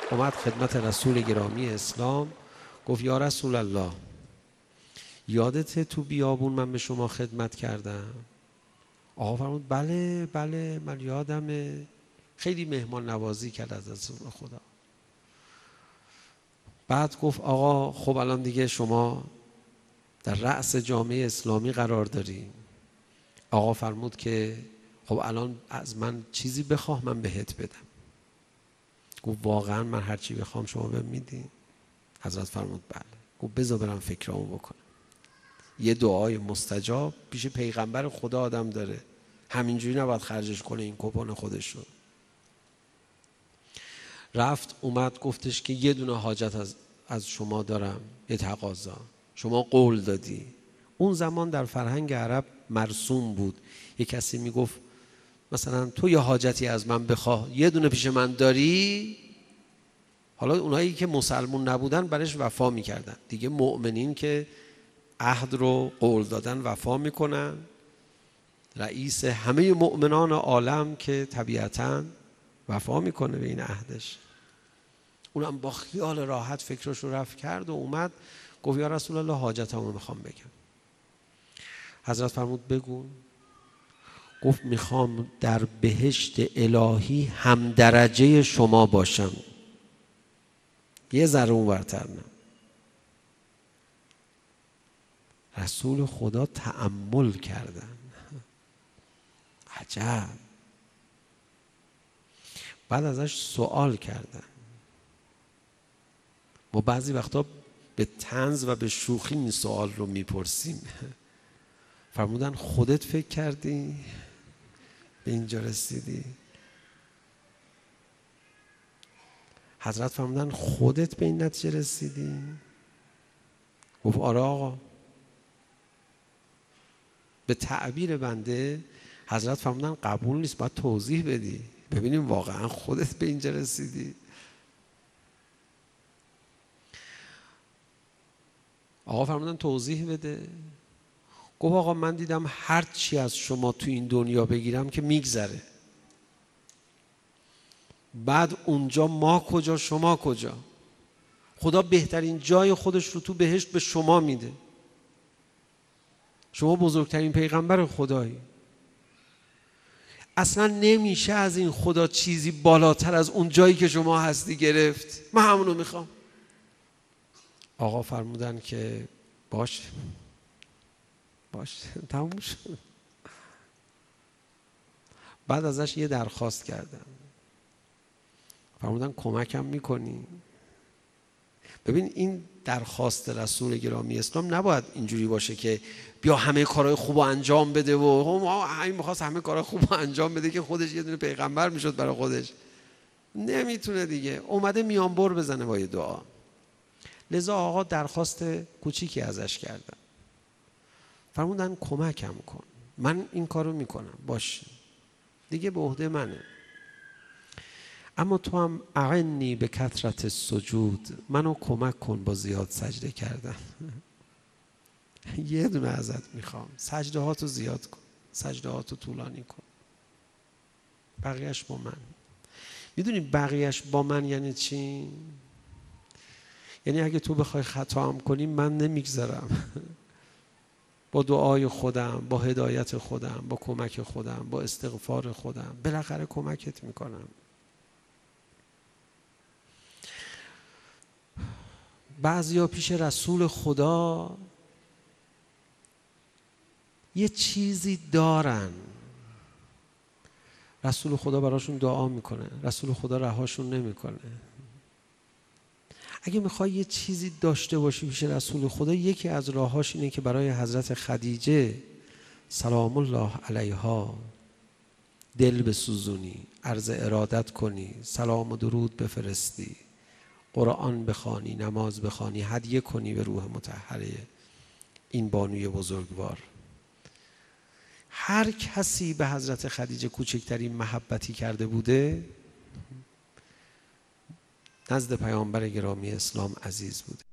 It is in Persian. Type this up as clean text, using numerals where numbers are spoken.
اومد خدمت رسول گرامی اسلام، گفت یا رسول الله یادته تو بیابون من به شما خدمت کردم؟ آقا فرمود بله بله من یادمه. خیلی مهمان نوازی کرد از رسول خدا. بعد گفت آقا خب الان دیگه شما در رأس جامعه اسلامی قرار داری. آقا فرمود که خب الان از من چیزی بخواه من بهت بدم. گفت واقعا من هر چی بخوام شما بهم میدی؟ حضرت فرمود بله. گفت بذار برم فکرامو بکنم. یه دعای مستجاب پیش پیغمبر خدا آدم داره، همینجوری نباید خرجش کنه این کوپن خودش رو. رفت اومد گفتش که یه دونه حاجت از شما دارم، یه تقاضا. شما قول دادی. اون زمان در فرهنگ عرب مرسوم بود یه کسی میگفت مثلا تو یه حاجتی از من بخواه، یه دونه پیش من داری. حالا اونایی که مسلمون نبودن برش وفا میکردن دیگه. مؤمنین که عهد رو قول دادن وفا میکنن. رئیس همه مؤمنان عالم که طبیعتاً وفا میکنه به این عهدش. اونم با خیال راحت فکرش رو رفت کرد و اومد گفت یا رسول الله حاجتمو میخوام بگم. حضرت فرمود بگو. گفت میخوام در بهشت الهی هم درجه شما باشم، یه ذره اونورتر نه. رسول خدا تأمل کردن. عجب. بعد ازش سوال کردن. ما بعضی وقتا به طنز و به شوخی این سوال رو میپرسیم. فرمودن خودت فکر کردی به اینجا رسیدی؟ حضرت فرمودن خودت به این نتیجه رسیدی؟ گفت آره آقا. به تعبیر بنده حضرت فرمودن قبول نیست، باید توضیح بدی ببینیم واقعا خودت به اینجا رسیدی. آقا فرمودن توضیح بده. گفت آقا من دیدم هر چی از شما تو این دنیا بگیرم که میگذره، بعد اونجا ما کجا شما کجا؟ خدا بهترین جای خودش رو تو بهشت به شما میده. شما بزرگترین پیغمبر خدایی. اصلا نمیشه از این خدا چیزی بالاتر از اون جایی که شما هستی گرفت. من همونو میخوام. آقا فرمودن که باش تموم شد. بعد ازش یه درخواست کردن. فرمودن کمکم میکنی؟ ببین این درخواست رسول گرامی اسلام نباید اینجوری باشه که بیا همه کارهای خوب انجام بده و همین میخواست همه کارهای خوب انجام بده که خودش یه دونه پیغمبر میشد برای خودش. نمیتونه دیگه. اومده میانبر بزنه با یه دعا. لذا آقا درخواست کوچیکی ازش کردن. فرمودن کمکم کن، من این کارو میکنم، باشه دیگه به عهده منه، اما تو هم اعنی به کثرت سجود، منو کمک کن با زیاد سجده کردن. یه دونه ازت میخوام، سجده هاتو زیاد کن، سجده هاتو طولانی کن، بقیهش با من. میدونی بقیهش با من یعنی چی؟ یعنی اگه تو بخوای خطا هم کنی من نمیگذرم. با دعای خودم، با هدایت خودم، با کمک خودم، با استغفار خودم بالاخره کمکت میکنم. بعضیا پیش رسول خدا یه چیزی دارن، رسول خدا براشون دعا میکنه، رسول خدا رهاشون نمیکنه. اگه میخوای یه چیزی داشته باشی پیش رسول خدا، یکی از راهاش اینه که برای حضرت خدیجه سلام الله علیها دل بسوزونی، عرض ارادت کنی، سلام و درود بفرستی، قرآن بخوانی، نماز بخوانی، هدیه کنی به روح مطهره این بانوی بزرگوار. هر کسی به حضرت خدیجه کوچکترین محبتی کرده بوده نزد پیامبر گرامی اسلام عزیز بوده.